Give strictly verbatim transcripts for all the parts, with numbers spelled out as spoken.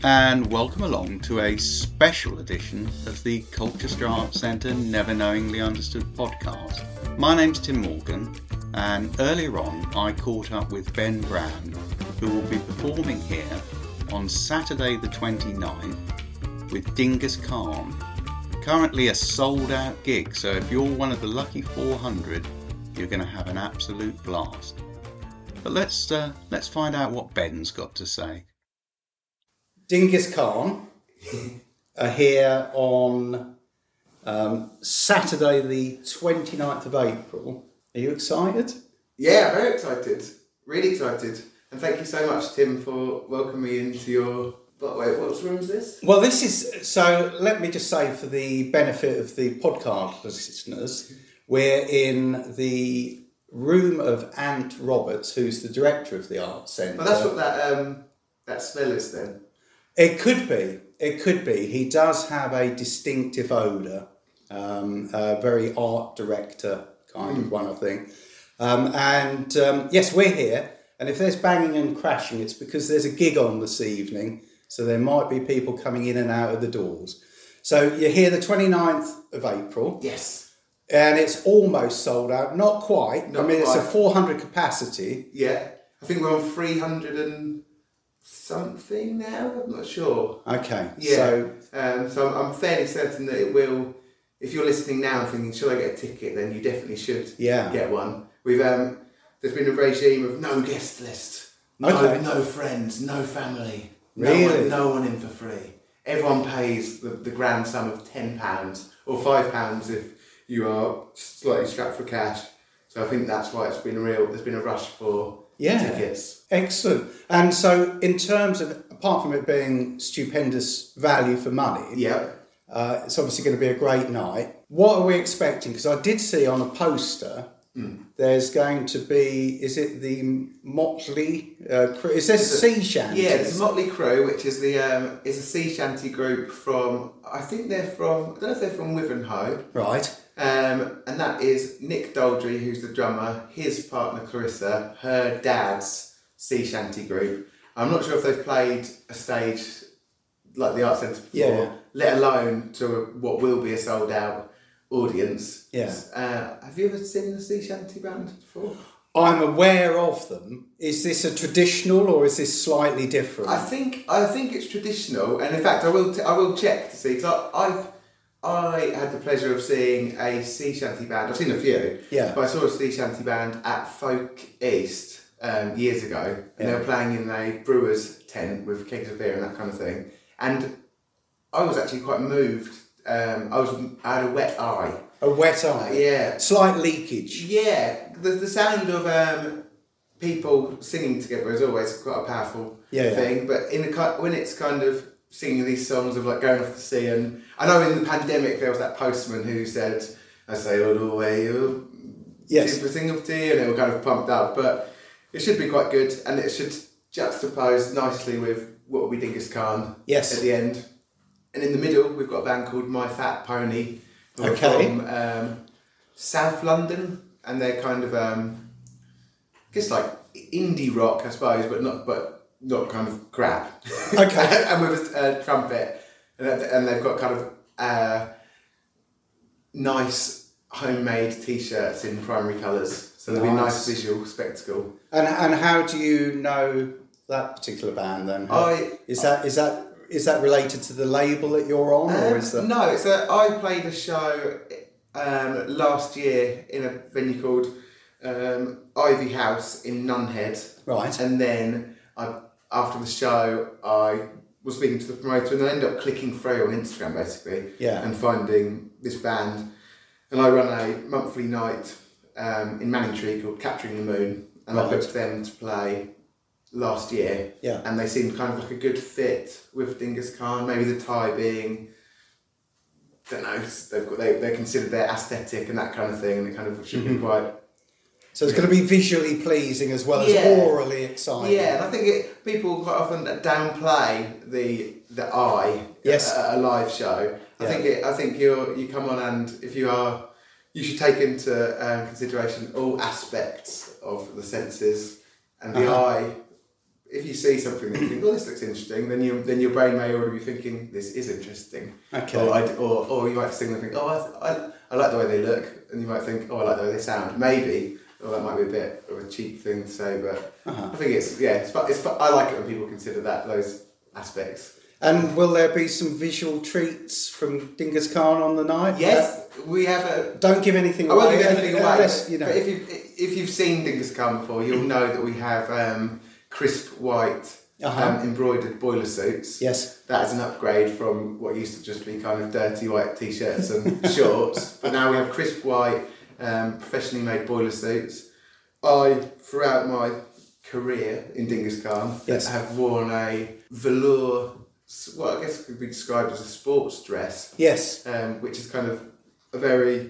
and welcome along to a special edition of the Colchester Arts Centre Never Knowingly Understood podcast. My name's Tim Morgan, and earlier on I caught up with Ben Brand, who will be performing here on Saturday the twenty-ninth with Dingus Khan. Currently a sold out gig, so if you're one of the lucky four hundred, you're going to have an absolute blast. But let's uh, let's find out what Ben's got to say. Dingus Khan are here on um, Saturday the twenty-ninth of April. Are you excited? Yeah, very excited. Really excited. And thank you so much, Tim, for welcoming me into your... But wait, what room is this? Well, this is... So let me just say, for the benefit of the podcast listeners, we're in the room of Ant Roberts, who's the director of the Arts Centre. Well, that's what that um, that smell is then. It could be. It could be. He does have a distinctive odour. Um, a very art director kind mm. of one, I think. Um, and um, yes, we're here. And if there's banging and crashing, it's because there's a gig on this evening. So there might be people coming in and out of the doors. So you're here the twenty-ninth of April. Yes. And it's almost sold out. Not quite. Not I mean, quite. It's a four hundred capacity. Yeah. I think we're on three hundred and something now. I'm not sure. Okay. Yeah. So, um, so I'm, I'm fairly certain that it will... If you're listening now and thinking, should I get a ticket, then you definitely should yeah. get one. We've um, There's been a regime of no guest list. No, okay. no friends, no family. Really? No one, no one in for free. Everyone pays the, the grand sum of ten pounds or five pounds if you are slightly strapped for cash. So I think that's why it's been a real, there's been a rush for yeah. tickets. Excellent. And so in terms of, apart from it being stupendous value for money, yeah. uh, it's obviously going to be a great night. What are we expecting? Because I did see on a poster, mm. there's going to be, is it the Motley, uh, crew? Is there sea shanty? Yeah, it's Motley Crew, which is the um, is a sea shanty group from, I think they're from, I don't know if they're from Wivenhoe. Right. Um, and that is Nick Daldry, who's the drummer, his partner Clarissa, her dad's sea shanty group. I'm not sure if they've played a stage like the Arts Centre before, yeah. let alone to a, what will be a sold out audience. Yeah. Uh, have you ever seen the sea shanty band before? I'm aware of them. Is this a traditional or is this slightly different? I think I think it's traditional, and in fact, I will t- I will check to see because I've I had the pleasure of seeing a sea shanty band. I've seen a few, yeah. But I saw a sea shanty band at Folk East um, years ago, and yeah. they were playing in a brewer's tent with kegs of beer and that kind of thing. And I was actually quite moved. Um, I was I had a wet eye. A wet eye? Uh, yeah. Slight leakage? Yeah. The, the sound of um, people singing together is always quite a powerful yeah, thing. Yeah. But in a, when it's kind of singing these songs of like going off to sea, and I know in the pandemic there was that postman who said, I say all the way, you yes. people sing of tea, and they were kind of pumped up. But it should be quite good, and it should juxtapose nicely with what will be Dingus Khan yes. at the end. And in the middle, we've got a band called My Fat Pony, who okay. are from um, South London, and they're kind of, um, I guess like indie rock, I suppose, but not but not kind of crap. Okay. And with a uh, trumpet, and, and they've got kind of uh, nice homemade T-shirts in primary colours, so there'll nice. be a nice visual spectacle. And and how do you know that particular band then? How, I is that is that is that related to the label that you're on, um, or is that no? It's a, I played a show um, last year in a venue called um, Ivy House in Nunhead, right? And then I, after the show, I was speaking to the promoter, and I ended up clicking through on Instagram basically, yeah, and finding this band, and I run a monthly night um, in Manningtree called Capturing the Moon, and right. I booked them to play last year, yeah, and they seemed kind of like a good fit with Dingus Khan. Maybe the tie being, I don't know, they've got they they consider their aesthetic and that kind of thing, and it kind of should mm-hmm. be quite. So it's going to be visually pleasing as well as yeah. orally exciting. Yeah, and I think it, people quite often downplay the the eye yes. at a live show. I yeah. think it, I think you you come on, and if you are, you should take into um, consideration all aspects of the senses, and the uh-huh. eye if you see something that you think, oh, this looks interesting, then you then your brain may already be thinking, this is interesting. Okay. Or, I, or, or you might think, think oh, I, I, I like the way they look, and you might think, oh, I like the way they sound. Maybe, or that might be a bit of a cheap thing to say, but uh-huh. I think it's, yeah, it's, it's, I like it when people consider that, those aspects. And will there be some visual treats from Genghis Khan on the night? Yes, uh, we have a... Don't give anything I away. I won't give anything away, unless, you know. But if you've, if you've seen Genghis Khan before, you'll know that we have um, crisp white uh-huh. um, embroidered boiler suits. Yes. That is an upgrade from what used to just be kind of dirty white t-shirts and shorts. But now we have crisp white, um, professionally made boiler suits. I, throughout my career in Genghis Khan, yes. have worn a velour, what I guess could be described as a sports dress. Yes. Um, which is kind of a very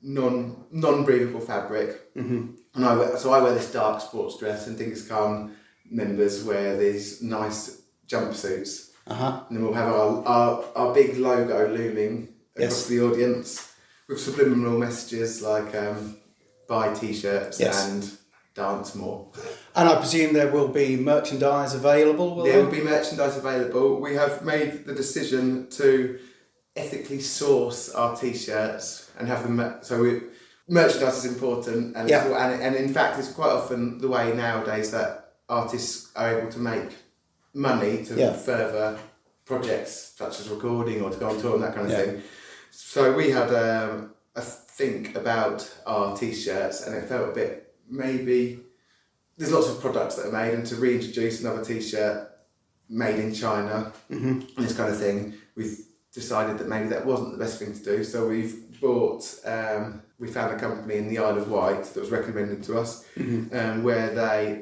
non non breathable fabric. Mm-hmm. And I wear, so I wear this dark sports dress, and Genghis Khan members wear these nice jumpsuits. Uh-huh. And then we'll have our, our, our big logo looming yes. across the audience with subliminal messages like um, buy t-shirts yes. and dance more. And I presume there will be merchandise available, will there? There will be merchandise available. We have made the decision to ethically source our t-shirts and have them, so we, merchandise is important, and, yeah. and and in fact it's quite often the way nowadays that artists are able to make money to yeah. further projects such as recording or to go on tour and that kind of yeah. thing. So we had um, a think about our t-shirts, and it felt a bit, maybe there's lots of products that are made, and to reintroduce another t-shirt made in China mm-hmm. and this kind of thing, we've decided that maybe that wasn't the best thing to do. So we've bought, um, we found a company in the Isle of Wight that was recommended to us, mm-hmm. um, where they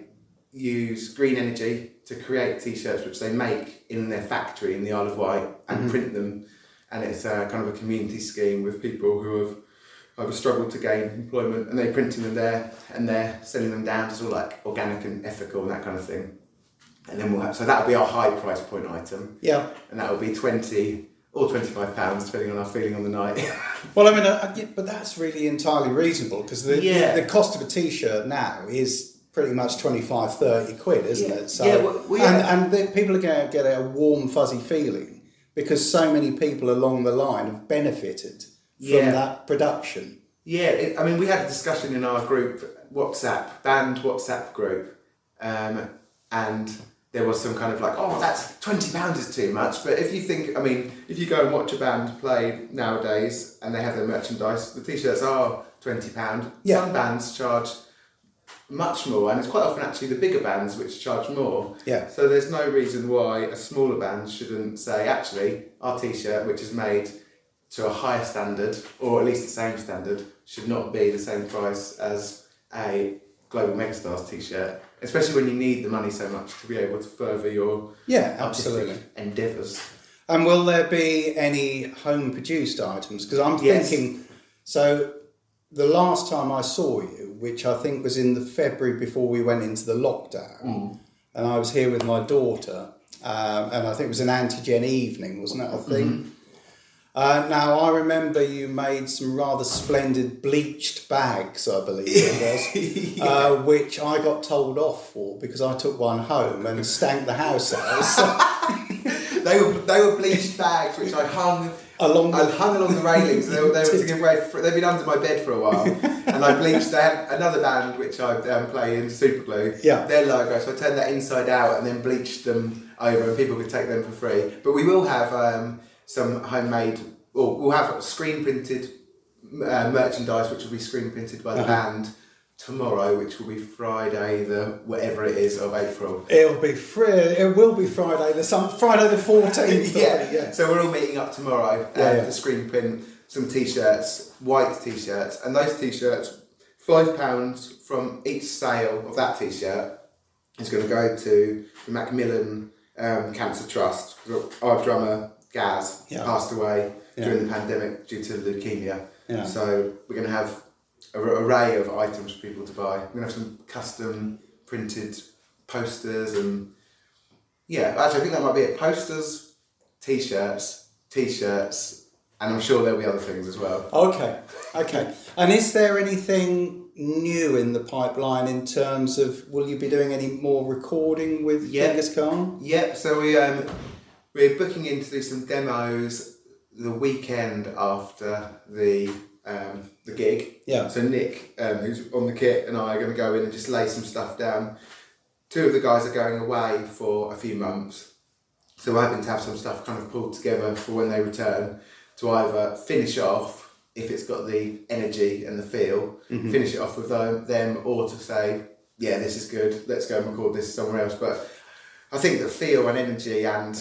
use green energy to create t-shirts which they make in their factory in the Isle of Wight and mm-hmm. print them. And it's a, kind of a community scheme with people who have either struggled to gain employment, and they're printing them there and they're selling them down to sort of like organic and ethical and that kind of thing. And then we'll have, so that'll be our high price point item. Yeah. And that will be twenty or twenty-five pounds, depending on our feeling on the night. Well, I mean, uh, yeah, but that's really entirely reasonable, because the, yeah. the the cost of a t-shirt now is pretty much twenty-five, thirty quid, isn't yeah. it? So, yeah, well, we and, have... and the, people are going to get a warm, fuzzy feeling because so many people along the line have benefited from yeah. that production. Yeah, it, I mean, we had a discussion in our group, WhatsApp, band WhatsApp group, um, and there was some kind of like, oh, that's twenty pounds is too much. But if you think, I mean, if you go and watch a band play nowadays and they have their merchandise, the t-shirts are twenty pounds. Yeah. Some bands charge much more, and it's quite often actually the bigger bands which charge more. Yeah. So there's no reason why a smaller band shouldn't say, actually, our t-shirt, which is made to a higher standard, or at least the same standard, should not be the same price as a Global Megastars t-shirt, especially when you need the money so much to be able to further your yeah, absolutely endeavours. And will there be any home produced items? Because I'm yes. thinking, so the last time I saw you, which I think was in the February before we went into the lockdown, mm. and I was here with my daughter, um, and I think it was an antigen evening, wasn't it, I think? Mm-hmm. Uh, now, I remember you made some rather splendid bleached bags, I believe it was, yeah. uh, which I got told off for because I took one home and stank the house out. So. they were they were bleached bags which I hung along the, I hung along the railings. They were, they were to give way for, they'd been under my bed for a while, and I bleached. They had another band which I um, play in, Superglue. Yeah. Their logo, so I turned that inside out and then bleached them over, and people could take them for free. But we will have. Um, some homemade, or we'll have screen printed uh, merchandise which will be screen printed by the uh-huh. band tomorrow, which will be Friday the whatever it is of April. It'll be free. It will be Friday the some Friday the fourteenth. yeah. yeah. So we're all meeting up tomorrow um, yeah, yeah. to screen print some t-shirts, white t-shirts, and those t-shirts, five pounds from each sale of that t-shirt is going to go to the Macmillan um, Cancer Trust. Our drummer Gaz yeah. passed away yeah. during the pandemic due to leukemia. Yeah. So we're going to have an array of items for people to buy. We're going to have some custom printed posters and yeah, actually I think that might be it. Posters, t-shirts, t-shirts and I'm sure there'll be other things as well. Okay, okay. And is there anything new in the pipeline in terms of, will you be doing any more recording with Yep. Genghis Khan? Yep, so we, um, we're booking in to do some demos the weekend after the um, the gig. Yeah. So Nick, um, who's on the kit, and I are going to go in and just lay some stuff down. Two of the guys are going away for a few months, so we're hoping to have some stuff kind of pulled together for when they return to either finish off, if it's got the energy and the feel, mm-hmm. finish it off with them, them, or to say, yeah, this is good, let's go and record this somewhere else. But I think that feel and energy and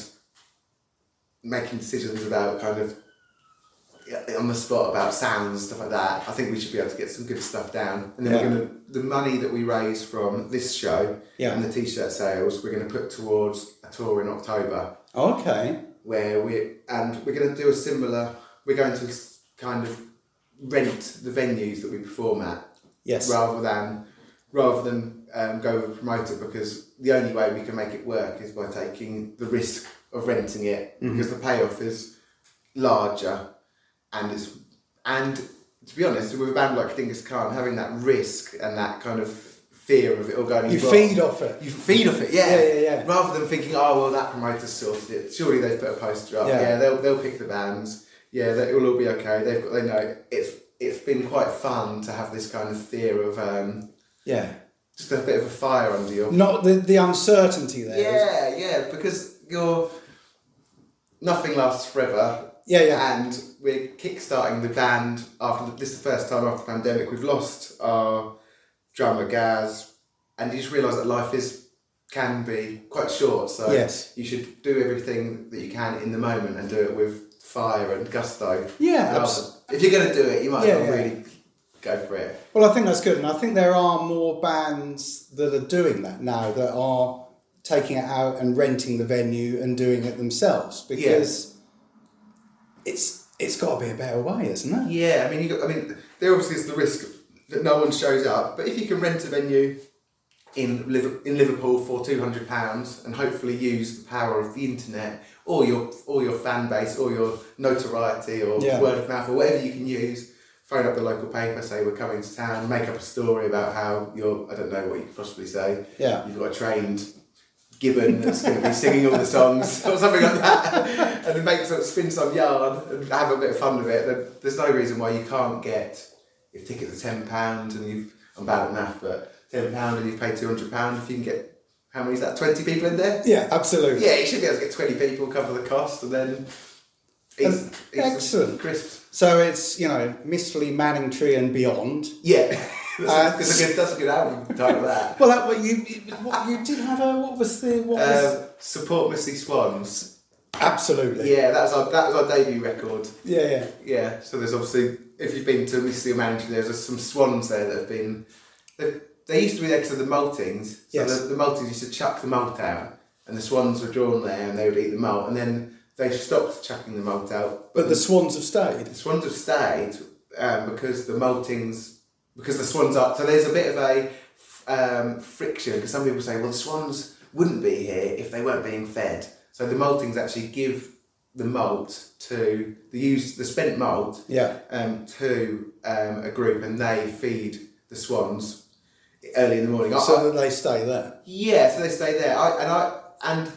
making decisions about kind of on the spot about sounds, stuff like that, I think we should be able to get some good stuff down. And then yeah. we're going to, the money that we raise from this show yeah. and the t-shirt sales, we're going to put towards a tour in October. Okay. Where we, and we're going to do a similar, we're going to kind of rent the venues that we perform at. Yes. Rather than, rather than um, go with a promoter, because the only way we can make it work is by taking the risk of renting it, mm-hmm. because the payoff is larger. And it's, and to be honest, with a band like Genghis Khan, having that risk and that kind of fear of it all going you wrong, feed off it. You feed off it, yeah. yeah, yeah, yeah. Rather than thinking, oh well, that promoter sorted it. Surely they've put a poster up. Yeah, yeah they'll they'll pick the bands. Yeah, they, it will all be okay. They've got, they know it's it's been quite fun to have this kind of fear of um, yeah, just a bit of a fire under your. Not the the uncertainty there. Yeah, yeah, because you're nothing lasts forever. Yeah, yeah. And we're kickstarting the band after the, this is the first time after the pandemic. We've lost our drummer Gaz, and you just realise that life is can be quite short. So yes. you should do everything that you can in the moment and do it with fire and gusto. Yeah, abs- if you're going to do it, you might yeah, as well yeah. really go for it. Well, I think that's good, and I think there are more bands that are doing that now, that are taking it out and renting the venue and doing it themselves, because. Yeah. It's it's got to be a better way, isn't it? Yeah, I mean, you got, I mean, there obviously is the risk that no one shows up, but if you can rent a venue in Liv- in Liverpool for two hundred pounds and hopefully use the power of the internet or your or your fan base or your notoriety or yeah. word of mouth or whatever you can use, phone up the local paper, say we're coming to town, make up a story about how you're, I don't know what you could possibly say. Yeah. You've got a trained gibbon that's going to be singing all the songs or something like that, and then make sort of spin some yarn and have a bit of fun with it. Then there's no reason why you can't get, if tickets are ten pounds and you've, I'm bad at math, but ten pounds and you've paid two hundred pounds, if you can get, how many is that, twenty people in there? Yeah, absolutely. Yeah, you should be able to get twenty people, cover the cost, and then eat, um, eat excellent crisps. So it's, you know, Mystery Manningtree and beyond. Yeah. That's, uh, a, that's, a good, that's a good album title, that. Well, that, well you, you, what, you did have a, what was the, what was... Um, Support Misty Swans. Absolutely. Yeah, that was our, that was our debut record. Yeah, yeah. Yeah, so there's obviously, if you've been to Misty Manningtree, there's some swans there that have been, they used to be there because of the maltings. So yes. the, the maltings used to chuck the malt out, and the swans were drawn there and they would eat the malt, and then they stopped chucking the malt out. But, but the swans have stayed? The swans have stayed um, because the maltings... Because the swans are, so there's a bit of a um, friction, because some people say, well, the swans wouldn't be here if they weren't being fed. So the maltings actually give the malt to, the used, the spent malt yeah. um, to um, a group, and they feed the swans early in the morning. So I, that they stay there? Yeah, so they stay there. I, and I and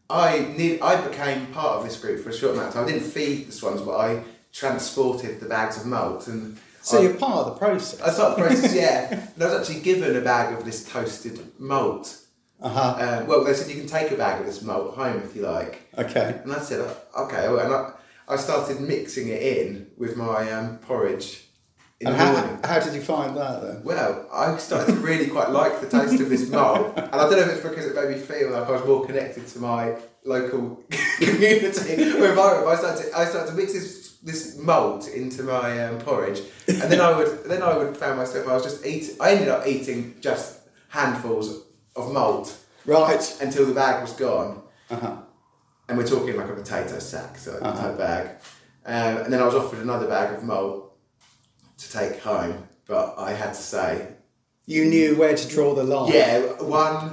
I need, I became part of this group for a short amount of time. I didn't feed the swans, but I transported the bags of malt, and so I, you're part of the process. I was part of the process, yeah. And I was actually given a bag of this toasted malt. Uh-huh. Um, well, they said you can take a bag of this malt home if you like. Okay. And I said, okay. And I, I started mixing it in with my um, porridge in and the how, morning. how did you find that then? Well, I started to really quite like the taste of this malt. And I don't know if it's because it made me feel like I was more connected to my local community or environment. But I started to, I started to mix this this malt into my um, porridge, and then I would then I would found myself I was just eating. I ended up eating just handfuls of malt, right, until the bag was gone. Uh-huh. And we're talking like a potato sack, so a uh-huh. bag. Um, and then I was offered another bag of malt to take home, but I had to say, you knew where to draw the line. yeah, one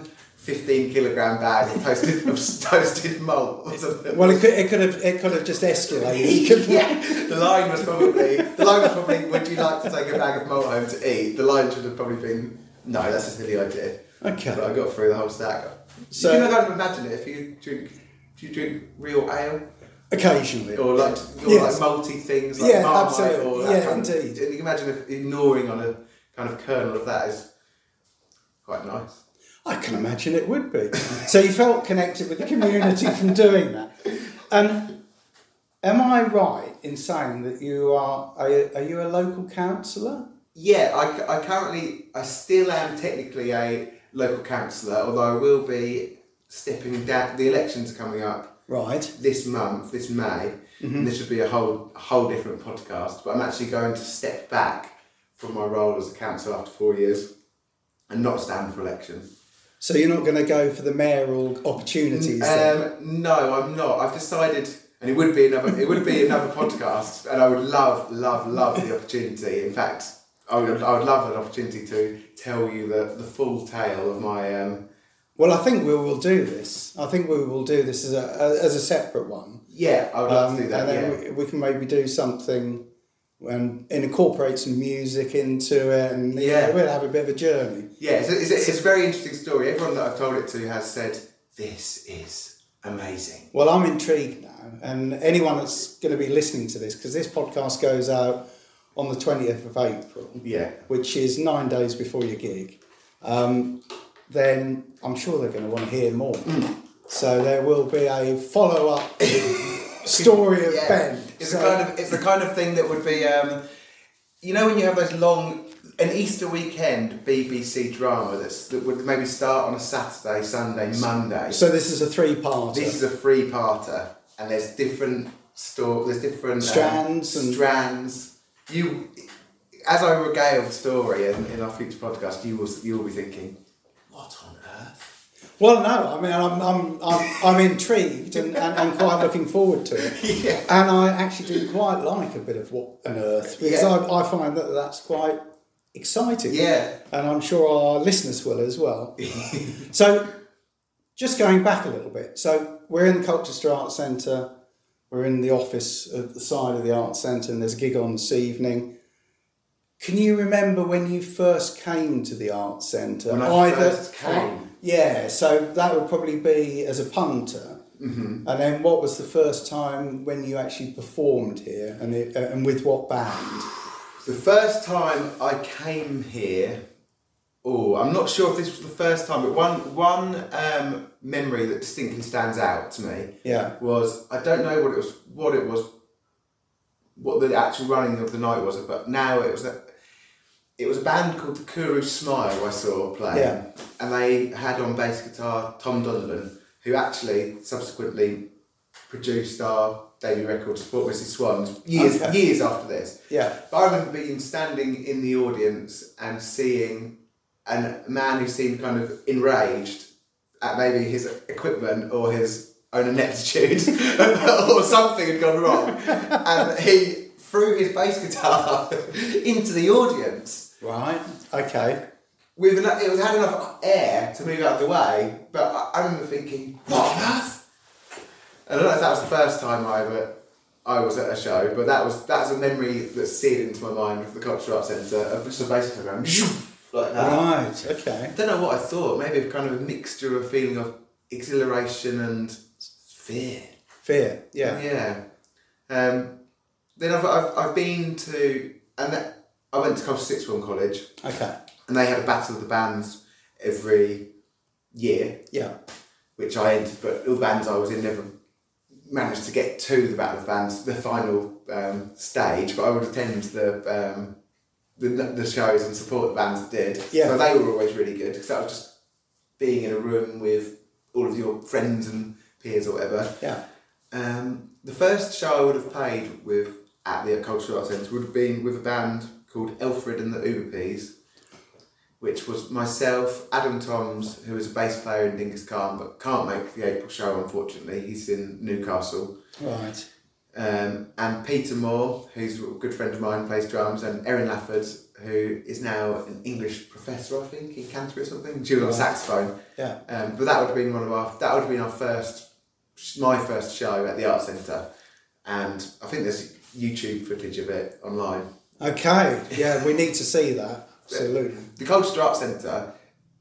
fifteen kilogram bag of toasted of toasted malt or something. Well, it could it could have it could have just escalated. Yeah, the line was probably the line was probably, would you like to take a bag of malt home to eat? The line should have probably been, no, that's a silly idea. Okay. But I got through the whole stack. So you can kind of imagine it if you drink. Do you drink real ale? Occasionally. Or like, or Yes. like malty things like Yeah, Marmite absolutely. or that Yeah, kind of, indeed. and you can imagine if ignoring on a kind of kernel of that is quite nice. I can imagine it would be. So you felt connected with the community from doing that. Um, am I right in saying that you are, are, are you a local councillor? Yeah, I, I currently, I still am technically a local councillor, although I will be stepping down. The elections are coming up Right. this month, this May, Mm-hmm. and this would be a whole, a whole different podcast, but I'm actually going to step back from my role as a councillor after four years and not stand for election. So you're not going to go for the mayoral opportunities then? Um, no, I'm not. I've decided, and it would be another. It would be another podcast, and I would love, love, love the opportunity. In fact, I would, I would love an opportunity to tell you the, the full tale of my. Um, Well, I think we will do this. I think we will do this as a as a separate one. yeah, I would love Um, to do that. and then Yeah. we, we can maybe do something and incorporate some music into it, and you Yeah. know, we'll have a bit of a journey. Yeah, it's a, it's, a, it's a very interesting story. Everyone that I've told it to has said, this is amazing. Well, I'm intrigued now, and anyone that's going to be listening to this, because this podcast goes out on the twentieth of April, Yeah. which is nine days before your gig, um, then I'm sure they're going to want to hear more. Mm. So there will be a follow-up story of Yeah. Ben. It's So- the kind of it's the kind of thing that would be, um, you know, when you have those long, an Easter weekend B B C drama that's that would maybe start on a Saturday, Sunday, Monday. So this is a three-parter. This is a three-parter, and there's different store, there's different um, Strands and- strands. You, as I regale the story in, in our future podcast, you will you will be thinking, what on earth? Well, no, I mean, I'm I'm I'm, I'm intrigued and, and, and quite looking forward to it. Yeah. And I actually do quite like a bit of what on earth, because Yeah. I, I find that that's quite exciting. Yeah. And I'm sure our listeners will as well. So, just going back a little bit. So, we're in the Colchester Arts Centre. We're in the office at the side of the Arts Centre, and there's a gig on this evening. Can you remember when you first came to the Arts Centre? When I first came? Yeah, so that would probably be as a punter. Mm-hmm. And then what was the first time when you actually performed here, and it, uh, and with what band? The first time I came here, oh, I'm not sure if this was the first time, but one one um, memory that distinctly stands out to me Yeah. was, I don't know what it was, what it was, what the actual running of the night was, but now it was a, it was a band called the Kuru Smile I saw playing, Yeah. and they had on bass guitar Tom Donovan, who actually subsequently produced our debut record, Support Missus Swans, years Okay. years after this. Yeah. But I remember being standing in the audience and seeing a man who seemed kind of enraged at maybe his equipment or his own ineptitude or something had gone wrong, and he threw his bass guitar into the audience. Right. Okay. With enough, it was had enough air to move out of the way, but I, I remember thinking, what on earth? I don't know if that was the first time I ever I was at a show, but that was that's a memory that's seared into my mind of the Cultural Arts Centre of just a bass guitar going like that. Right. Okay. I don't know what I thought. Maybe a kind of a mixture of feeling of exhilaration and fear. Fear. Yeah. Yeah. Um, then I've, I've I've been to and that, I went to Colchester Sixth Form College, Okay. and they had a battle of the bands every year, Yeah. which I entered, but all the bands I was in never managed to get to the battle of the bands, the final um, stage. But I would attend the um, the the shows and support the bands that did. Yeah. So they were always really good because that was just being in a room with all of your friends and peers or whatever. Yeah. Um, the first show I would have played with at the Cultural Arts Centre would have been with a band called Elfred and the Uber Peas, which was myself, Adam Toms, who is a bass player in Dingus Khan, but can't make the April show, unfortunately. He's in Newcastle. Right. Um, and Peter Moore, who's a good friend of mine, plays drums, and Erin Lafford, who is now an English professor, I think, in Canterbury or something. She was on saxophone. Yeah. Um, but that would have been one of our. That would have been our first, my first show at the Arts Centre, and I think there's YouTube footage of it online. Okay. Yeah, we need to see that. Absolutely. The Colchester Arts Centre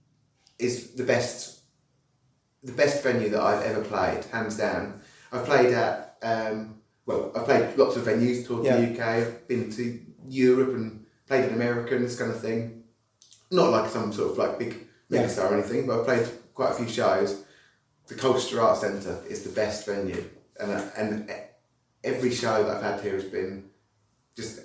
is the best, the best venue that I've ever played, hands down. I've played at. Um, Well, I've played lots of venues, toured yeah. the U K, I've been to Europe and played in America and this kind of thing. Not like some sort of like big megastar yeah. or anything, but I've played quite a few shows. The Colchester Arts Centre is the best venue, and uh, and every show that I've had here has been just.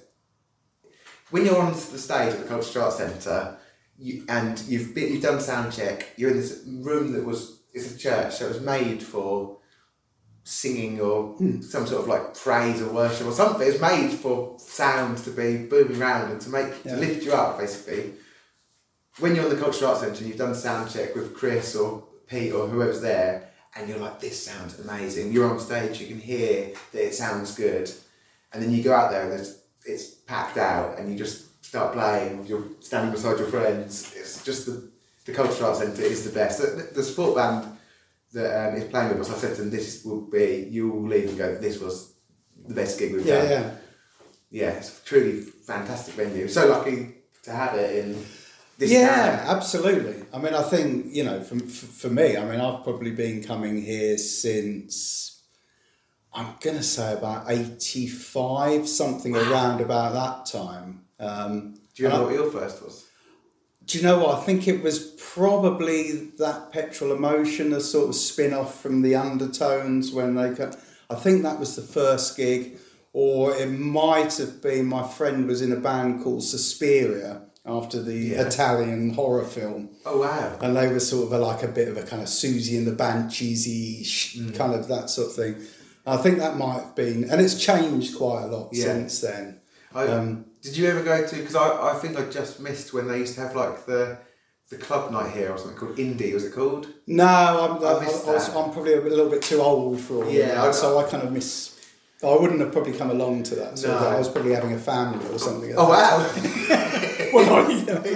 When you're on the stage at the Colchester Arts Centre, you, and you've been, you've done sound check, you're in this room that was it's a church, so it was made for singing or mm. some sort of like praise or worship or something. It's made for sound to be booming around and to make yeah. to lift you up, basically. When you're in the Cultural Arts Centre and you've done sound check with Chris or Pete or whoever's there, and you're like, this sounds amazing. You're on stage, you can hear that it sounds good, and then you go out there and there's, it's packed out, and you just start playing. You're standing beside your friends. It's just the the Cultural Arts Centre is the best. The, the support band that um, is playing with us, I said to them, this will be, you will leave and go, this was the best gig we've yeah, done. Yeah, yeah. It's a truly fantastic venue. So lucky to have it in this Yeah, town. Absolutely. I mean, I think, you know, for, for me, I mean, I've probably been coming here since, I'm going to say about eighty-five, something wow. around about that time. Um, Do you know I, what your first was? Do you know what? I think it was probably that Petrol Emotion, a sort of spin-off from the Undertones when they got, I think that was the first gig, or it might have been my friend was in a band called Suspiria after the yeah. Italian horror film. Oh, wow. And they were sort of a, like a bit of a kind of Susie and the Banshees-y mm. kind of that sort of thing. I think that might have been, and it's changed quite a lot yeah. since then. I, um, did you ever go to, because I, I think I just missed when they used to have like the the club night here or something called Indie, was it called? No, I'm, I, I, I missed was, that. I'm probably a little bit too old for all yeah, that, I, so I kind of miss, I wouldn't have probably come along to that, so no. I was probably having a family or something like oh, that. wow. well, I, you know.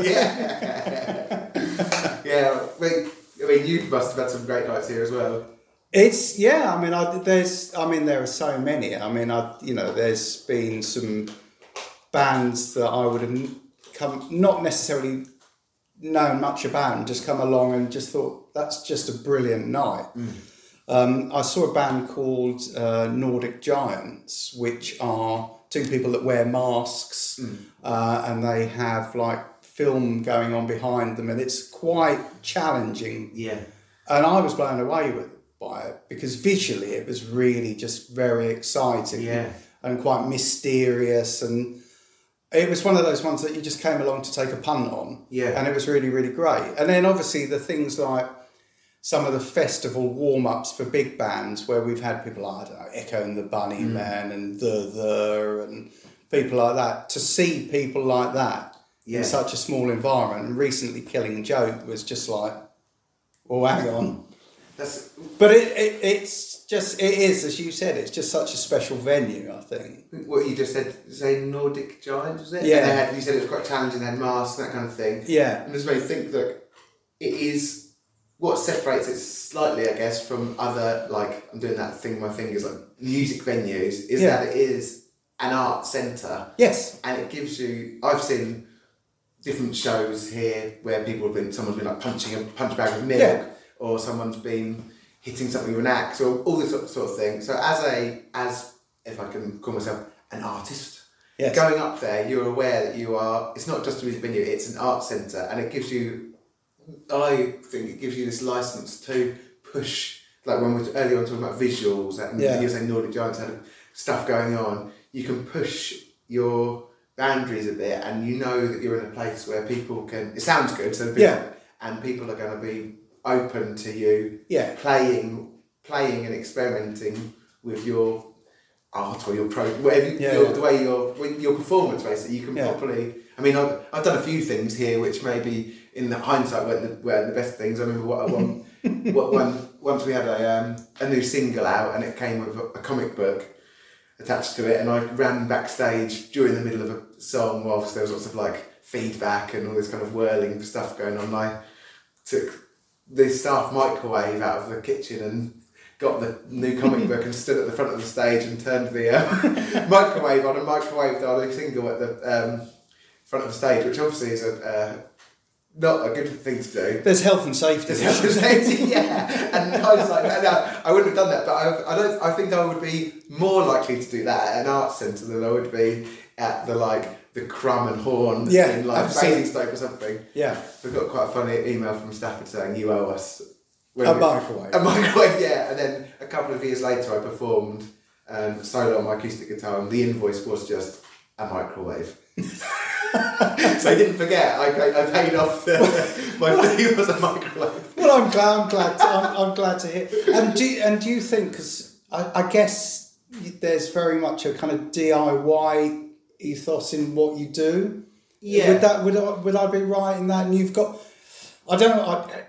yeah. yeah, I mean, I mean, you must have had some great nights here as well. It's, yeah, I mean, I, there's, I mean, there are so many. I mean, I, you know, there's been some bands that I would have come, not necessarily known much about, and just come along and just thought, that's just a brilliant night. Mm. Um, I saw a band called uh, Nordic Giants, which are two people that wear masks mm. uh, and they have like film going on behind them, and it's quite challenging. Yeah. And I was blown away with by it because visually it was really just very exciting yeah. and quite mysterious, and it was one of those ones that you just came along to take a punt on. Yeah. And it was really, really great. And then obviously the things like some of the festival warm-ups for big bands where we've had people like, I don't know, Echo and the Bunnymen mm. and The The and people like that. To see people like that yeah. in such a small environment, and recently Killing Joke was just like, well, hang on. That's... But it, it it's just, it is, as you said, it's just such a special venue, I think. What you just said, say Nordic Giants, was it? Yeah. And they had, you said it was quite challenging, they had masks and that kind of thing. Yeah. And this made me think that it is, what separates it slightly, I guess, from other, like, I'm doing that thing with my fingers, like music venues, is yeah. that it is an art centre. Yes. And it gives you, I've seen different shows here where people have been, someone's been like punching a punch bag of milk. Yeah. Or someone's been hitting something with an axe, or all this sort of thing. So as a, as if I can call myself an artist, yes. going up there, you're aware that you are, it's not just a music venue, it's an art centre, and it gives you, I think it gives you this licence to push, like when we were earlier on talking about visuals, and yeah. you were saying Nordic Giants had stuff going on, you can push your boundaries a bit, and you know that you're in a place where people can, it sounds good, so people, yeah. and people are going to be open to you yeah. playing playing and experimenting with your art or your pro whatever yeah, your, yeah. the way your your performance basically you can yeah. properly I mean I've, I've done a few things here which maybe in the hindsight weren't the, weren't the best things. I remember what one what one once we had a um, a new single out and it came with a, a comic book, attached to it, and I ran backstage during the middle of a song whilst there was lots of like feedback and all this kind of whirling stuff going on. And I took the staff microwave out of the kitchen and got the new comic book and stood at the front of the stage and turned the uh, microwave on and microwaved our new single at the um, front of the stage, which obviously is a uh, not a good thing to do. There's health and safety. There's health and safety, yeah. And I was like, no, I wouldn't have done that, but I, I don't. I think I would be more likely to do that at an arts centre than I would be at the like the Crumb and Horn yeah, in like Basingstoke or something. Yeah, we got quite a funny email from Stafford saying you owe us a we, microwave. A microwave, yeah. And then a couple of years later, I performed um, solo on my acoustic guitar, and the invoice was just a microwave. So I didn't forget. I, I paid off the, my fee was a microwave. Well, I'm glad. I'm glad. To, I'm, I'm glad to hear. And do you, and do you think? Because I, I guess there's very much a kind of D I Y ethos in what you do. Yeah. Would that would I, would I be right in that? And you've got. I don't know. I,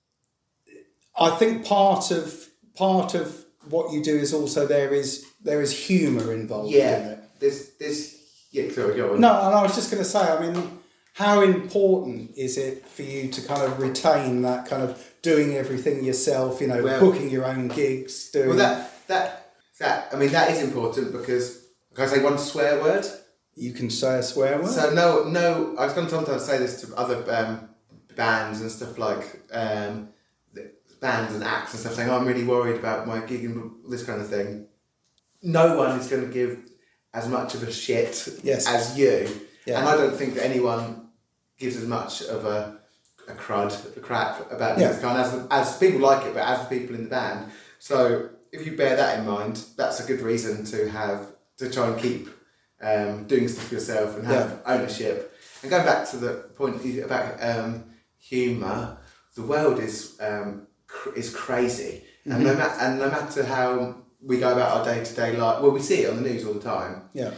I think part of part of what you do is also there is there is humour involved yeah. in it. There's there's. Yeah, sorry, go on. No, and I was just going to say, I mean, how important is it for you to kind of retain that kind of doing everything yourself, you know, well, booking your own gigs, doing... Well, that, that, that, I mean, that is important because, can I say one swear word? You can say a swear word? So, no, no, I was going to sometimes say this to other um, bands and stuff like, um, bands and acts and stuff, saying, oh, I'm really worried about my gig and this kind of thing. No one is going to give as much of a shit yes. as you. Yeah. And I don't think that anyone gives as much of a, a crud, a crap about yeah. this kind as, as people like it, but as the people in the band. So if you bear that in mind, that's a good reason to have, to try and keep um, doing stuff yourself and have yeah. ownership. And going back to the point about um, humour, the world is um, cr- is crazy. Mm-hmm. And, no ma- and no matter how we go about our day-to-day life, well, we see it on the news all the time. Yeah.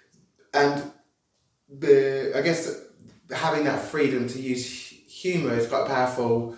And the I guess having that freedom to use humour is quite a powerful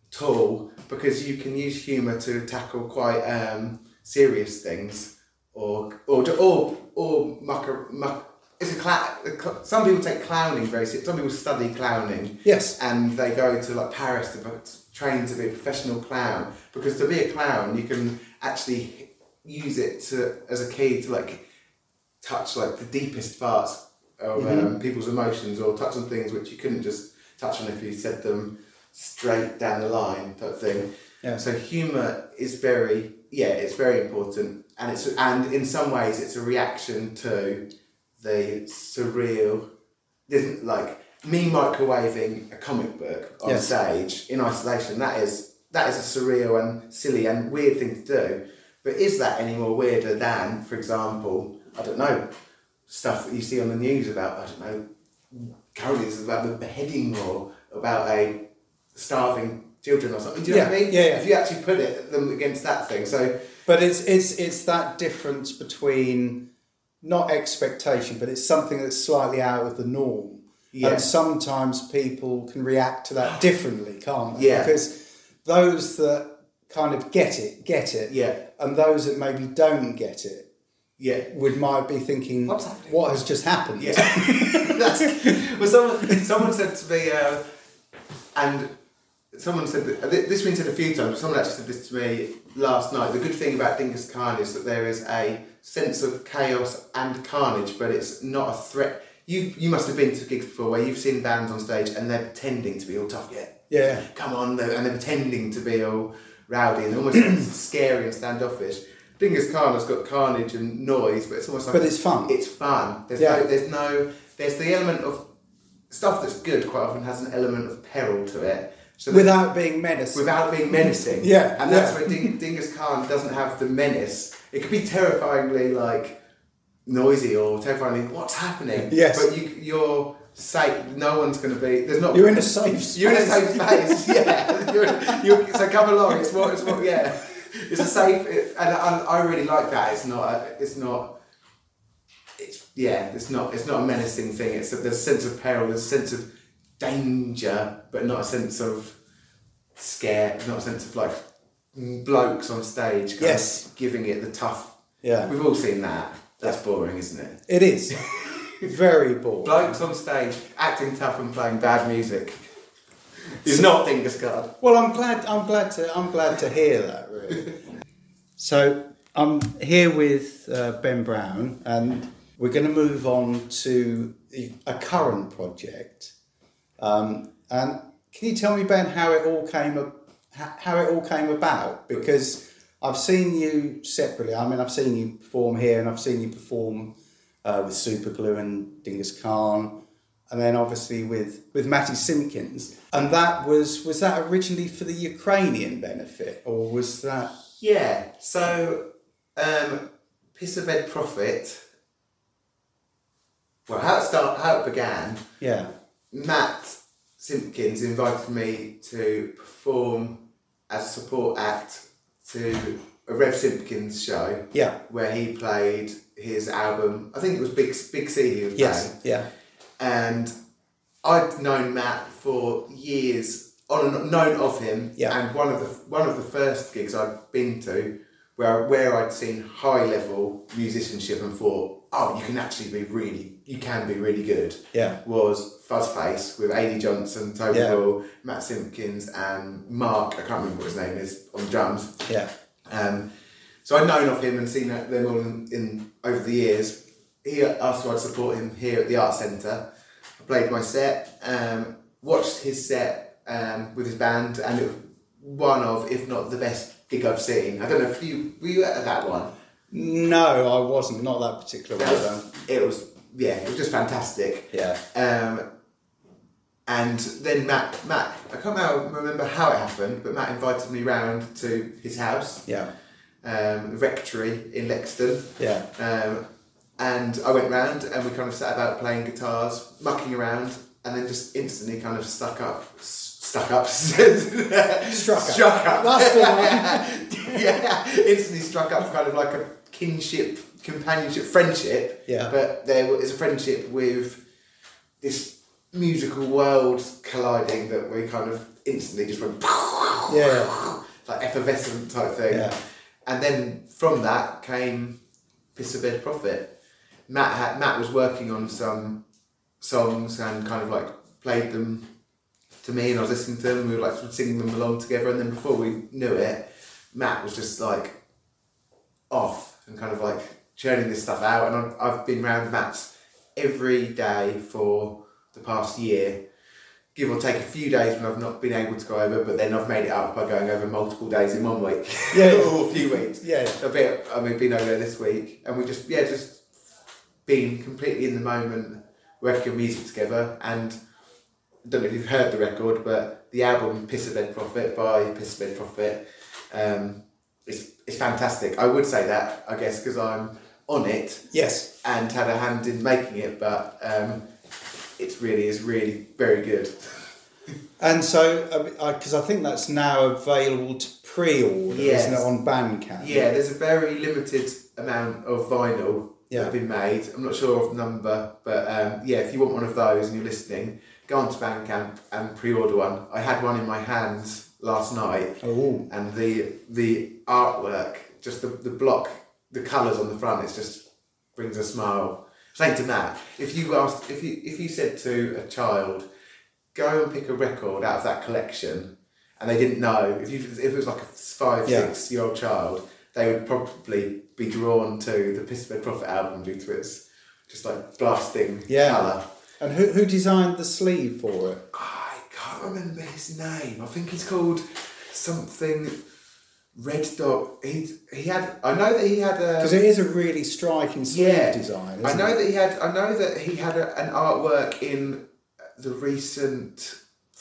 tool because you can use humour to tackle quite um, serious things or or or or muck, muck it's a cla- some people take clowning very seriously. Some people study clowning. Yes. And they go to like Paris to train to be a professional clown because to be a clown you can actually use it to as a key to like touch like the deepest parts of mm-hmm. um, people's emotions or touch on things which you couldn't just touch on if you said them straight down the line type thing. Yeah. So humour is very yeah it's very important and it's and in some ways it's a reaction to the surreal. There's like me microwaving a comic book on yes. stage in isolation. That is that is a surreal and silly and weird thing to do. But is that any more weirder than, for example, I don't know, stuff that you see on the news about, I don't know, currently this is about the beheading or about a starving children or something. Do you know yeah, what I mean? Yeah, yeah. If you actually put it them against that thing. So, But it's it's it's that difference between not expectation, but it's something that's slightly out of the norm. Yeah. And sometimes people can react to that differently, can't they? Yeah. Because those that kind of get it, get it. Yeah. And those that maybe don't get it, yeah, would might be thinking, what's happening? What has just happened? Yeah. That's, well, someone, someone said to me, uh, and someone said, that, this has been said a few times, but someone actually said this to me last night. The good thing about Dingus Khan is that there is a sense of chaos and carnage, but it's not a threat. You you must have been to gigs before where you've seen bands on stage and they're pretending to be all tough. Yeah. Yeah. Come on, they're, and they're pretending to be all rowdy and almost scary and standoffish. Dingus Khan has got carnage and noise, but it's almost like but it's fun. It's fun. There's yeah. no, there's no, there's the element of stuff that's good. Quite often has an element of peril to it. So without being menacing. Without being menacing. Yeah, and that's yeah. where Ding, Dingus Khan doesn't have the menace. It could be terrifyingly like noisy or terrifyingly what's happening. Yes, but you, you're safe. No one's going to be. There's not. You're in a safe space. You're in a safe space. Yeah. You're, you're, so come along. It's what. It's what. Yeah. It's a safe. It, and I, I really like that. It's not. A, it's not. It's yeah. It's not. It's not a menacing thing. It's a, there's a sense of peril. There's a sense of danger, but not a sense of scare. Not a sense of like blokes on stage. Kind yes. of giving it the tough. Yeah. We've all seen that. That's boring, isn't it? It is. Very boring. Blokes on stage acting tough and playing bad music. It's not Dingiscard. Well, I'm glad. I'm glad to. I'm glad to hear that. Really. So I'm here with uh, Ben Brown, and we're going to move on to a current project. Um, and can you tell me, Ben, how it all came how it all came about? Because I've seen you separately. I mean, I've seen you perform here, and I've seen you perform uh, with Superglue and Dingus Khan, and then obviously with with Matty Simpkins. And that was was that originally for the Ukrainian benefit, or was that? Yeah. So, um, Piss of Bed Prophet. Well, how it start, how it began. Yeah. Matt Simpkins invited me to perform as a support act to a Rev Simpkins show. Yeah. Where he played his album. I think it was Big Big C he was yes. playing. Yeah. And I'd known Matt for years, on and known of him. Yeah. And one of the one of the first gigs I'd been to, where where I'd seen high level musicianship and thought, oh, you can actually be really, you can be really good. Yeah. Was Fuzzface with A D Johnson, Toby Yeah. Hall, Matt Simpkins, and Mark. I can't remember what his name is on drums. Yeah. Um, so I'd known of him and seen them all in, in over the years. He asked if I'd support him here at the Art Centre. I played my set, um, watched his set um, with his band, and it was one of, if not the best gig I've seen. I don't know if you were you at that one. No, I wasn't. Not that particular That one. was, it was yeah, it was just fantastic. Yeah. Um, and then Matt, Matt, I can't remember how it happened, but Matt invited me round to his house. Yeah. Um, Rectory in Lexington. Yeah. Um, and I went round and we kind of sat about playing guitars, mucking around, and then just instantly kind of stuck up, stuck up, struck up, Struck up. That's the one. Yeah, instantly struck up kind of like a kinship, companionship, friendship. Yeah. But there is a friendship with this musical world colliding that we kind of instantly just went, Yeah. like effervescent type thing. Yeah. And then from that came Piss of Bed Prophet. Matt had, Matt was working on some songs and kind of like played them to me, and I was listening to them. We were like singing them along together, and then before we knew it, Matt was just like off and kind of like churning this stuff out. And I've, I've been round Matt's every day for the past year, give or take a few days when I've not been able to go over, but then I've made it up by going over multiple days in one week. Yeah. Or a few weeks. Yeah. A bit, I mean, been over there this week, and we just, yeah, just been completely in the moment, working on music together. And I don't know if you've heard the record, but the album Piss of Bed Prophet by Piss of Bed Prophet, um, is, is fantastic. I would say that, I guess, because I'm on it. Yes. And had a hand in making it, but um, it really is really very good. And so, because I, I think that's now available to pre-order, Yes. isn't it, on Bandcamp? Yeah, there's a very limited amount of vinyl Yeah. that have been made. I'm not sure of the number, but um, yeah, if you want one of those and you're listening, go on to Bandcamp and pre-order one. I had one in my hands last night, Oh. and the the artwork, just the, the block, the colours on the front, it just brings a smile. Saying to Matt, if you asked, if you if you said to a child, go and pick a record out of that collection, and they didn't know, if you if it was like a five, Yeah. six year old child, they would probably be drawn to the Piss of Bed Prophet album due to its just like blasting Yeah. colour. And who who designed the sleeve for it? I can't remember his name. I think he's called something Red Dot. He he had. I know that he had a. Because it is a really striking sleeve Yeah. design. Isn't I know it? that he had. I know that he had a, an artwork in the recent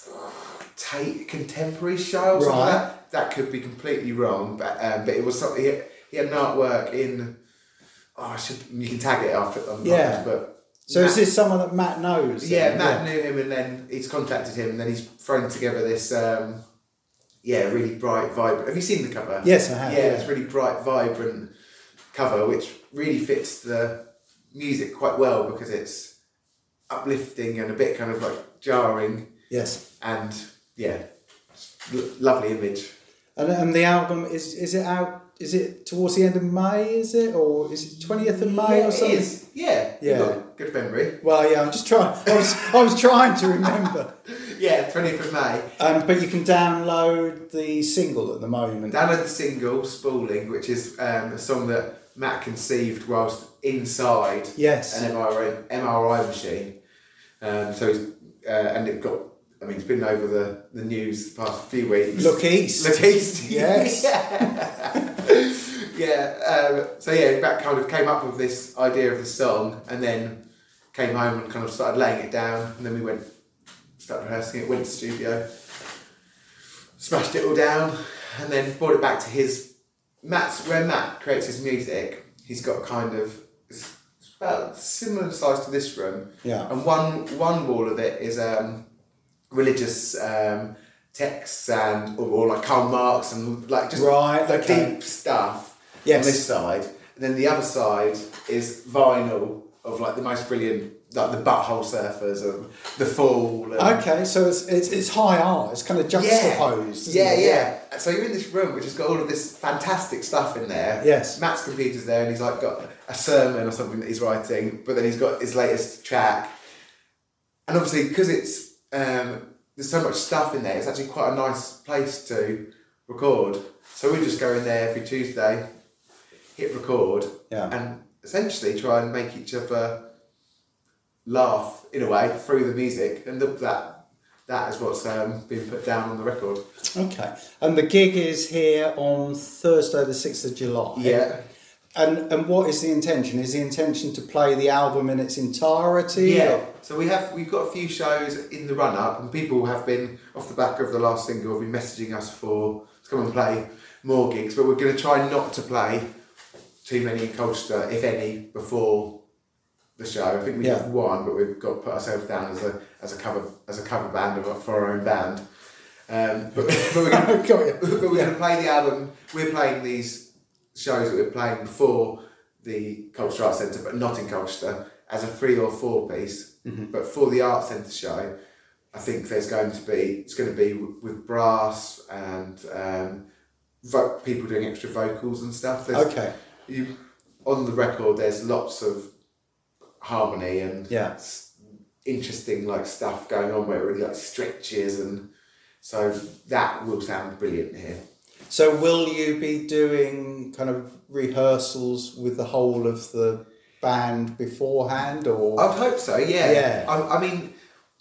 Tate Contemporary show. Or something like Right. that. That could be completely wrong, but um, but it was something. He had, he had an artwork in. Oh, I should. You can tag it after. Um, Yeah. But So Matt- is this someone that Matt knows? Yeah, then? Matt knew him, and then he's contacted him, and then he's thrown together this. Um, yeah, really bright, vibrant. Have you seen the cover? Yes, I have. Yeah, Yeah. it's really bright, vibrant cover, which really fits the music quite well because it's uplifting and a bit kind of like jarring, Yes. and yeah, l- lovely image. And and the album is is it out is it towards the end of May, is it? Or is it twentieth of May yeah, or something? It is. Yeah. Yeah. You've got good memory. Well, yeah, I'm just trying. I was, I was trying to remember. Yeah, twentieth of May. Um, but you can download the single at the moment. Download the single, Spooling, which is um, a song that Matt conceived whilst inside Yes. an M R I, M R I machine. Um, so, he's, uh, and it got, I mean, it's been over the, the news the past few weeks. Look East. Look East. Yes. yeah. yeah. Um, so, yeah, Matt kind of came up with this idea of the song and then came home and kind of started laying it down. And then we went, started rehearsing it, went to the studio, smashed it all down, and then brought it back to his... Matt's, where Matt creates his music, he's got kind of... It's about similar size to this room. Yeah. And one one wall of it is um, religious um, texts and or, or like Karl Marx and like just right, like okay. deep stuff Yes. on this side. And then the other side is vinyl of like the most brilliant, like the Butthole Surfers and the Fall. And, Okay, so it's, it's it's high art. It's kind of juxtaposed. isn't yeah, it? yeah. So you're in this room which has got all of this fantastic stuff in there. Yes. Matt's computer's there and he's like got a sermon or something that he's writing, but then he's got his latest track. And obviously because it's um, there's so much stuff in there, it's actually quite a nice place to record. So we just go in there every Tuesday, hit record, Yeah. and essentially try and make each other laugh in a way through the music, and look that that is what's um, been put down on the record. Okay, and the gig is here on Thursday, the sixth of July. Yeah. And and what is the intention? Is the intention to play the album in its entirety? Yeah. or- So we have we've got a few shows in the run up, and people have been off the back of the last single have been messaging us for to come and play more gigs, but we're going to try not to play too many in Colchester, if any, before the show. I think we Yeah. have one, but we've got to put ourselves down as a as a cover as a cover band of, for our own band. Um, but, but we're going Got you. but we're going to play the album. We're playing these shows that we're playing before the Colchester Arts Centre, but not in Colchester, as a three or four piece. Mm-hmm. But for the Arts Centre show, I think there's going to be it's going to be with, with brass and um, vo- people doing extra vocals and stuff. There's, Okay. You, on the record, there's lots of harmony and Yeah. s- interesting like stuff going on where it really like stretches, and so that will sound brilliant here. So will you be doing kind of rehearsals with the whole of the band beforehand, or? I'd hope so. Yeah. Yeah. I, I mean,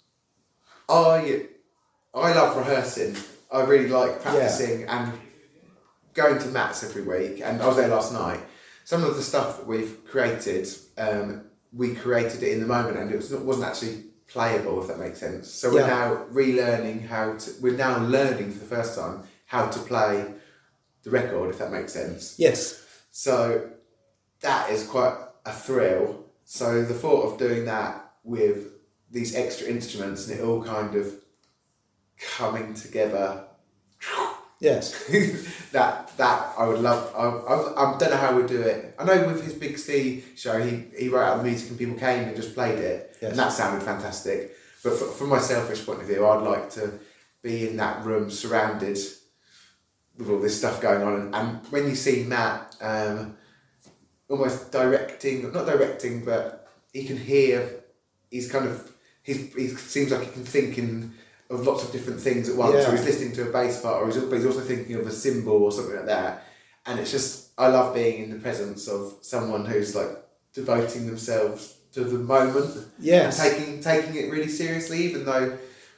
I I love rehearsing. I really like practicing and going to Matt's every week. And I was there last night. Some of the stuff that we've created, um, we created it in the moment, and it was not, wasn't actually playable, if that makes sense. So we're Yeah. now relearning how to. We're now learning for the first time how to play the record, if that makes sense. Yes. So that is quite a thrill. So the thought of doing that with these extra instruments and it all kind of coming together, Yes. that that I would love. I, I, I don't know how we'd do it. I know with his Big C show, he, he wrote out the music and people came and just played it, Yes. and that sounded fantastic. But for, from my selfish point of view, I'd like to be in that room surrounded with all this stuff going on, and, and when you see Matt um, almost directing, not directing, but he can hear, he's kind of, he's, he seems like he can think in, of lots of different things at once. Yeah. So he's listening to a bass part, or he's, but he's also thinking of a cymbal or something like that. And it's just, I love being in the presence of someone who's like devoting themselves to the moment. Yes. And taking taking it really seriously, even though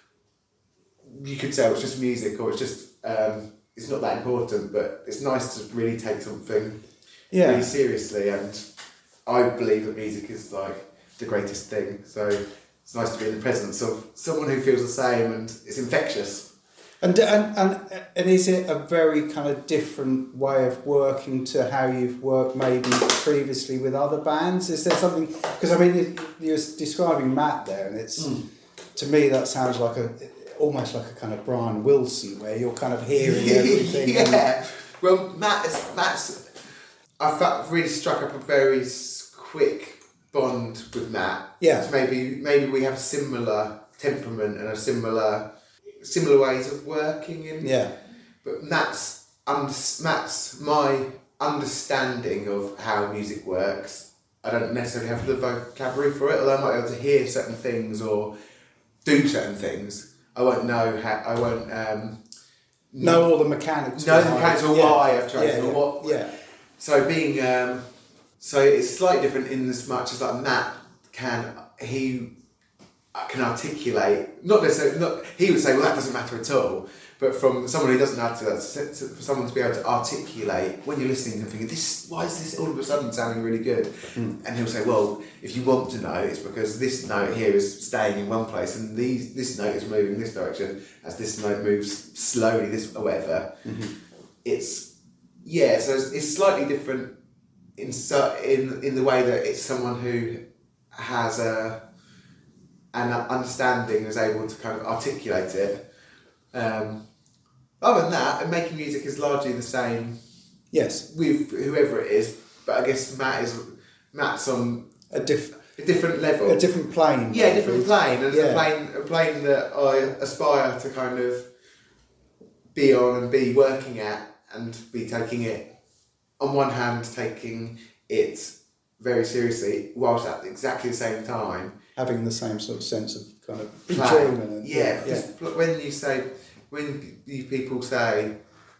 you could say it's just music or it's just, um, it's not that important, but it's nice to really take something Yeah. really seriously. And I believe that music is like the greatest thing. So it's nice to be in the presence of someone who feels the same, and it's infectious. And, and and and is it a very kind of different way of working to how you've worked maybe previously with other bands? Is there something, because I mean you- you're describing Matt there, and it's Mm. to me that sounds like a almost like a kind of Brian Wilson, where you're kind of hearing everything. and- Yeah. Well, Matt is, Matt's. I felt really struck up a very s- quick bond with Matt. Yeah. So maybe maybe we have a similar temperament and a similar similar ways of working in. yeah. But Matt's um, Matt's my understanding of how music works. I don't necessarily have the vocabulary for it, although I might be able to hear certain things or do certain things. I won't know how, I won't... Um, know all the mechanics. Know the mechanics or yeah. why I've chosen yeah, or yeah. what... Yeah. So being... Um, so it's slightly different in as much as like Matt can... He can articulate... Not necessarily... Not, he would say, well, that doesn't matter at all. But from someone who doesn't have to, for someone to be able to articulate when you're listening and thinking, "This, why is this all of a sudden sounding really good?" Mm. And he'll say, "Well, if you want to know, it's because this note here is staying in one place, and these this note is moving this direction as this note moves slowly, this or whatever." Mm-hmm. It's yeah, so it's, it's slightly different in in in the way that it's someone who has a an understanding and is able to kind of articulate it. Um, Other than that, and making music is largely the same. Yes. With whoever it is, but I guess Matt is Matt's on a, diff- a different level, a different plane. Yeah, a different plane, and yeah. a plane, a plane that I aspire to kind of be on and be working at, and be taking it. On one hand, taking it very seriously, whilst at exactly the same time having the same sort of sense of kind of play. enjoyment. Yeah, because yeah. when you say. When you people say,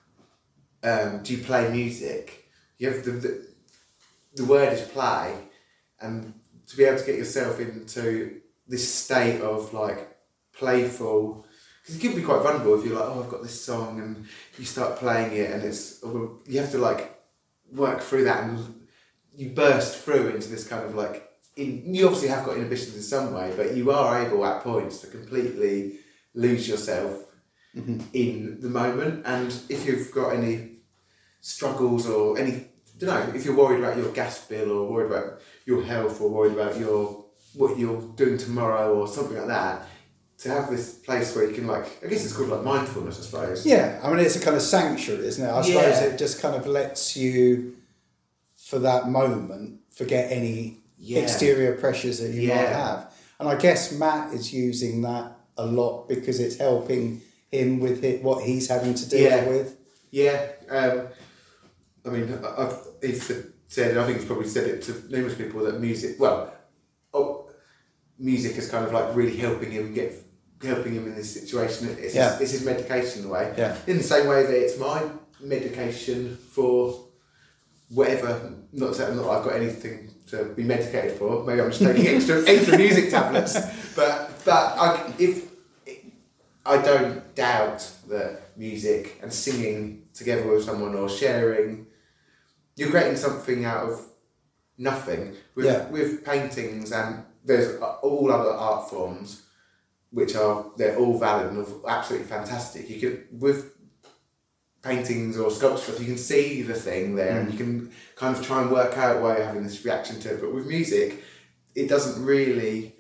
um, "Do you play music?" You have the, the the word is play, and to be able to get yourself into this state of like playful, because it can be quite vulnerable if you're like, "Oh, I've got this song," and you start playing it, and it's you have to like work through that, and you burst through into this kind of like. In, you obviously have got inhibitions in some way, but you are able at points to completely lose yourself. Mm-hmm. In the moment, and if you've got any struggles or any, don't know, if you're worried about your gas bill or worried about your health or worried about your what you're doing tomorrow or something like that, to have this place where you can like, I guess it's called like mindfulness, I suppose. Yeah, I mean it's a kind of sanctuary, isn't it? I suppose yeah. It just kind of lets you, for that moment, forget any yeah. exterior pressures that you yeah. might have, and I guess Matt is using that a lot because it's helping. Him with it, what he's having to deal yeah. with. Yeah, um, I mean, I've he's said, I think he's probably said it to numerous people that music, well, oh, music is kind of like really helping him get, helping him in this situation. It's, yeah. his, it's his medication in a way. Yeah. In the same way that it's my medication for whatever. Not that not that I've got anything to be medicated for. Maybe I'm just taking extra extra music tablets. But but I, if. I don't doubt that music and singing together with someone or sharing, you're creating something out of nothing. With, yeah. with paintings, and there's all other art forms, which are, they're all valid and absolutely fantastic. You can, with paintings or sculpture, you can see the thing there mm. and you can kind of try and work out why you're having this reaction to it. But with music, it doesn't really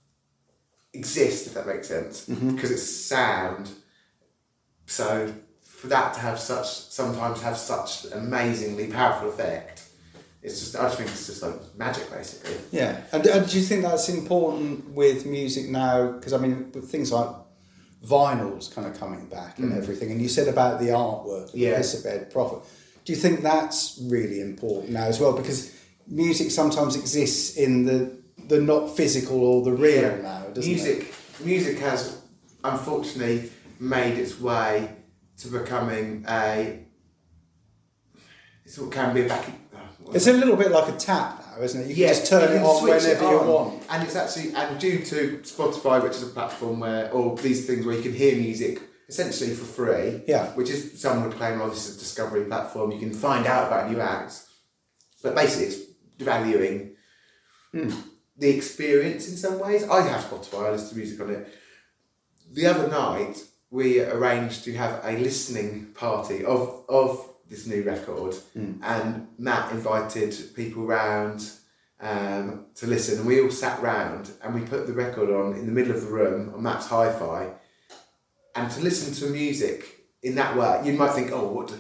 exist, if that makes sense, because mm-hmm. it's sound. So for that to have such, sometimes have such amazingly powerful effect, it's just, I just think it's just like magic, basically. Yeah, and, and do you think that's important with music now? Because I mean, with things like vinyl's kind of coming back and mm. everything, and you said about the artwork, the yeah. Pissabed Prophet. Do you think that's really important now as well? Because music sometimes exists in the the not physical or the real yeah. now, doesn't music, it? Music has, unfortunately, made its way to becoming a... It's what can be a back... Oh, it's a little bit like a tap now, isn't it? You can yeah, just turn you it on whenever it on. you want. And it's actually... And due to Spotify, which is a platform where... Or these things where you can hear music essentially for free. Yeah. Which is... Some would claim, oh, this is a discovery platform. You can find out about new acts. But basically, it's devaluing... Mm. the experience in some ways. I have Spotify, I listen to music on it. The other night, we arranged to have a listening party of, of this new record, mm. and Matt invited people round um, to listen, and we all sat round and we put the record on in the middle of the room on Matt's hi-fi, and to listen to music in that way, you might think, oh, what do,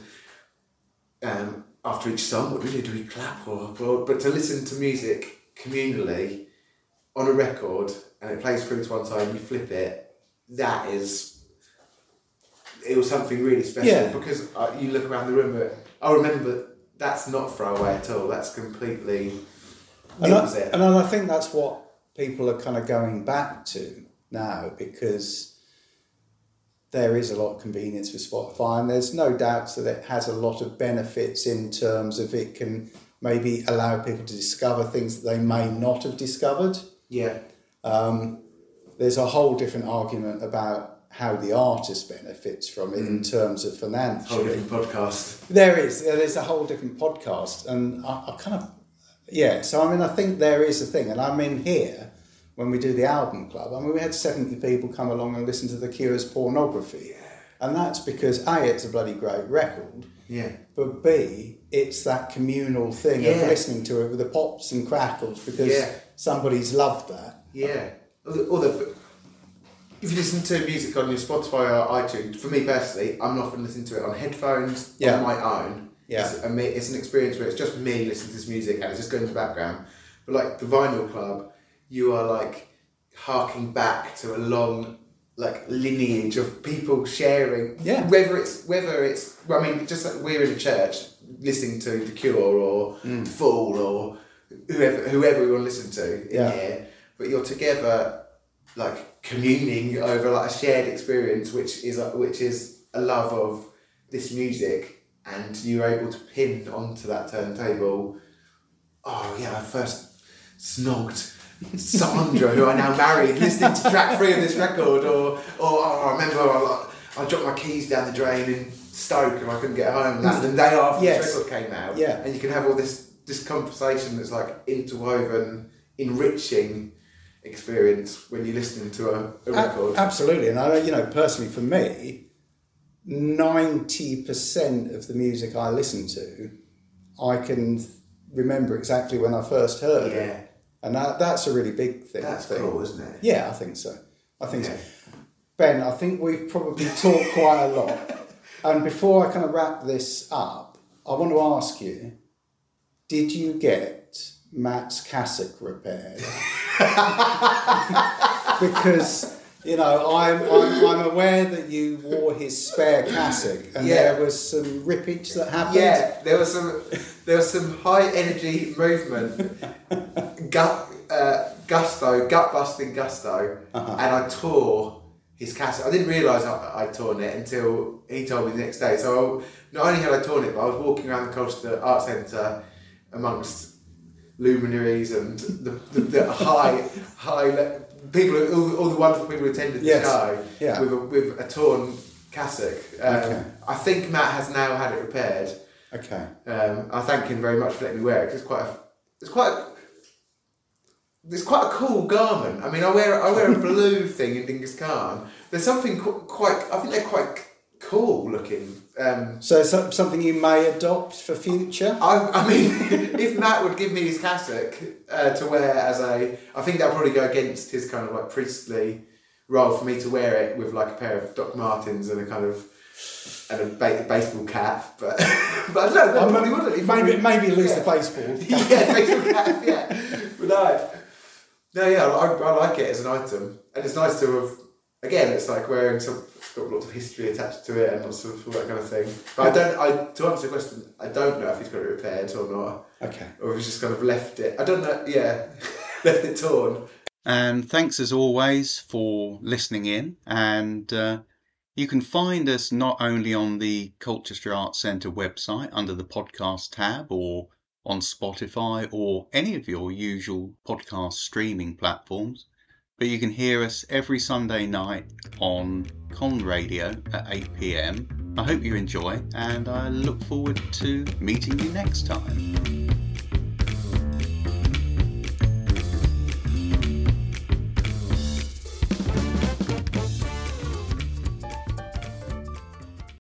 um, after each song, what do we do? Do we clap? Or, or, but to listen to music communally on a record and it plays through to one side and you flip it, that is, it was something really special. Yeah. Because uh, you look around the room, but I remember that's not throwaway at all. That's completely the and opposite. I, and I think that's what people are kind of going back to now, because there is a lot of convenience with Spotify, and there's no doubts that it has a lot of benefits in terms of it can maybe allow people to discover things that they may not have discovered. Yeah. Um, there's a whole different argument about how the artist benefits from it mm. in terms of financially. Whole different podcast. There is. There's a whole different podcast. And I, I kind of, yeah. So, I mean, I think there is a thing. And I'm in here, when we do the album club, I mean, we had seventy people come along and listen to The Cure's Pornography. Yeah. And that's because, A, it's a bloody great record. Yeah. But B, it's that communal thing yeah. of listening to it with the pops and crackles because yeah. somebody's loved that. Yeah. Or the, or the, if you listen to music on your Spotify or iTunes, for me personally, I'm often listening to it on headphones yeah. on my own. Yeah. It's, a, it's an experience where it's just me listening to this music and it's just going in the background. But like the Vinyl Club, you are like harking back to a long like lineage of people sharing. Yeah. Whether it's whether it's well, I mean, just like we're in a church listening to The Cure or mm. Fool or whoever whoever we want to listen to in yeah. here, but you're together like communing over like a shared experience, which is a, which is a love of this music, and you're able to pin onto that turntable. Oh yeah, I first snogged Sandra, who I now married, listening to track three of this record, or or oh, I remember I, I dropped my keys down the drain in Stoke and I couldn't get home. And that the day after yes. this record came out, yeah. and you can have all this this conversation that's like interwoven, enriching experience when you're listening to a, a record. A- absolutely, and I, you know, personally for me, ninety percent of the music I listen to, I can remember exactly when I first heard yeah. it. And that, that's a really big thing. That's thing. cool, isn't it? Yeah, I think so. I think yeah. so. Ben, I think we've probably talked quite a lot. And before I kind of wrap this up, I want to ask you, did you get Matt's cassock repaired? Because, you know, I'm, I'm I'm aware that you wore his spare cassock and yeah. there was some rippage that happened. Yeah, there was some there was some high energy movement, gut uh, gusto, gut busting gusto, uh-huh. and I tore his cassock. I didn't realise I, I'd torn it until he told me the next day. So I, not only had I torn it, but I was walking around the Colchester Art Centre amongst luminaries and the, the, the high high le- people, all, all the wonderful people who attended the yes. show yeah. with a, with a torn cassock. Um, okay. I think Matt has now had it repaired. Okay. Um, I thank him very much for letting me wear it because it's quite a, it's quite a, it's quite a cool garment. I mean, I wear I wear a blue thing in Genghis Khan. There's something qu- quite. I think they're quite cool looking. Um, so it's something you may adopt for future? I, I mean, if Matt would give me his cassock uh, to wear as a, I think that would probably go against his kind of like priestly role for me to wear it with like a pair of Doc Martens and a kind of and a ba- baseball cap. But but I don't know, probably wouldn't. He maybe probably, maybe lose yeah. the baseball. yeah, baseball cap. Yeah, but no, no, yeah, I, I like it as an item, and it's nice to have. Again, it's like wearing some. It's got lots of history attached to it and lots of all that kind of thing. But I don't. I to answer the question, I don't know if he's got it repaired or not. Okay. Or if he's just kind of left it. I don't know. Yeah, left it torn. And thanks as always for listening in. And uh, you can find us not only on the Colchester Arts Centre website under the podcast tab, or on Spotify or any of your usual podcast streaming platforms. But you can hear us every Sunday night on Con Radio at eight p m. I hope you enjoy, and I look forward to meeting you next time.